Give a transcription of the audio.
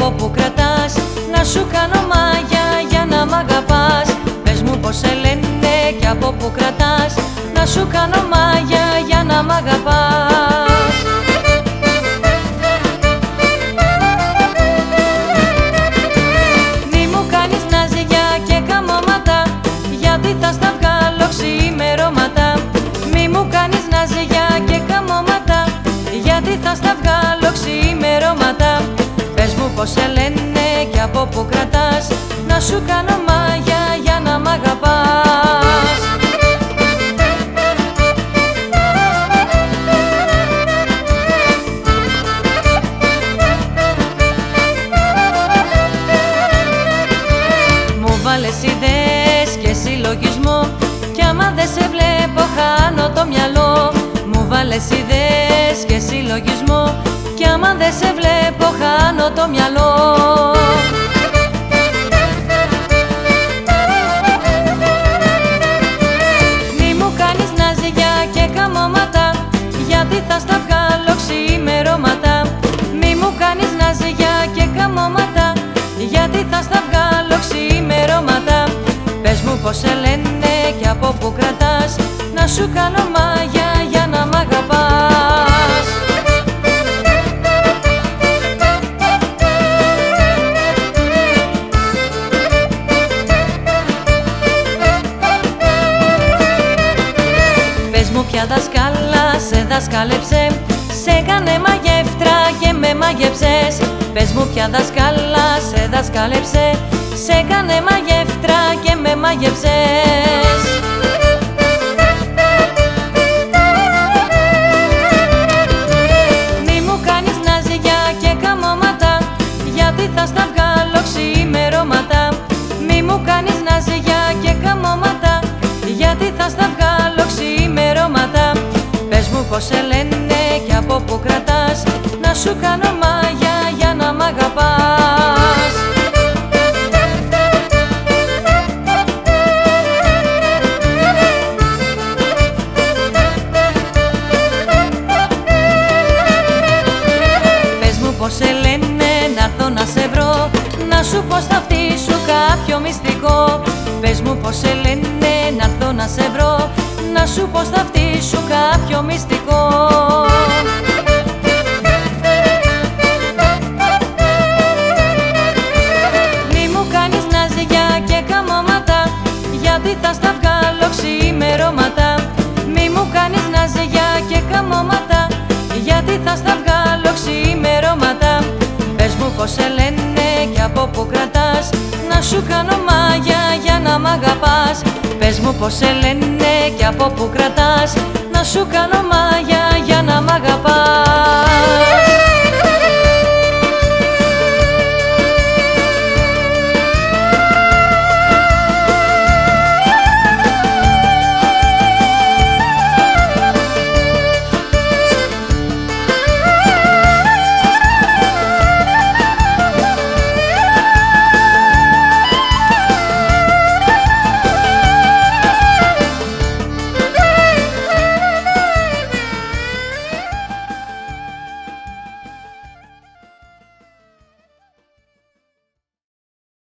από που κρατάς, να σου κάνω μάγια για να μ' αγαπάς. Πες μου πως σε λένε και από που κρατάς, να σου κάνω μάγια για να μ' αγαπάς. Μη μου κάνεις ναζιά και καμώματα, γιατί θα στα βγάλω ξημερώματα. Μη μου κάνεις ναζιά και καμώματα, γιατί θα στα βγάλω ξημερώματα. Πες μου πως σε λένε και από που κρατάς, να σου κάνω μάγια για να μ' αγαπάς. Μου βάλες ιδέες και συλλογισμό, κι άμα δεν σε βλέπω χάνω το μυαλό. Μου βάλες ιδέες και συλλογισμό, κι άμα δεν σε βλέπω χάνω το μυαλό. Μη μου κάνεις ναζιά και καμώματα, γιατί θα στα βγάλω ξημερώματα. Μη μου κάνεις ναζιά και καμώματα, γιατί θα στα βγάλω ξημερώματα. Πες μου πως σε λένε και από που κρατάς, να σου κάνω μάγια για να μ' αγαπάς. Πες μου ποια δασκάλα σε δασκάλεψε, σε έκανε μαγεύτρα και με μαγεύσες. Πες μου ποια δασκάλα σε δασκάλεψε, σε έκανε μαγεύτρα και με μαγεύσες. Μη μου κάνεις ναζιά και καμώματα, γιατί θα στα βγάλω ξημερώματα. Μη μου κάνεις ναζιά και καμώματα, γιατί θα στα βγάλω ξημερώματα. Πες μου πως σε λένε και από που κρατάς, να σου κάνω μάγια για να μ' αγαπάς. Πες μου πως σε λένε να'ρθω να σε βρω, να σου πω στα αυτή σου κάποιο μυστικό. Πες μου πως σε λένε να'ρθω να σε βρω, να σου πω στα αυτή σου κάποιο μυστικό. Μη μου κάνεις ναζιά και καμώματα, γιατί θα στα βγάλω ξημερώματα. Μη μου κάνεις ναζιά και καμώματα, γιατί θα στα βγάλω ξημερώματα. Πες μου πως σε λένε και από που κρατάς, να σου κάνω μάγια για να μ' αγαπάς. Πες μου πως σε λένε και από που κρατάς, να σου κάνω μάγια για να μ' αγαπάς.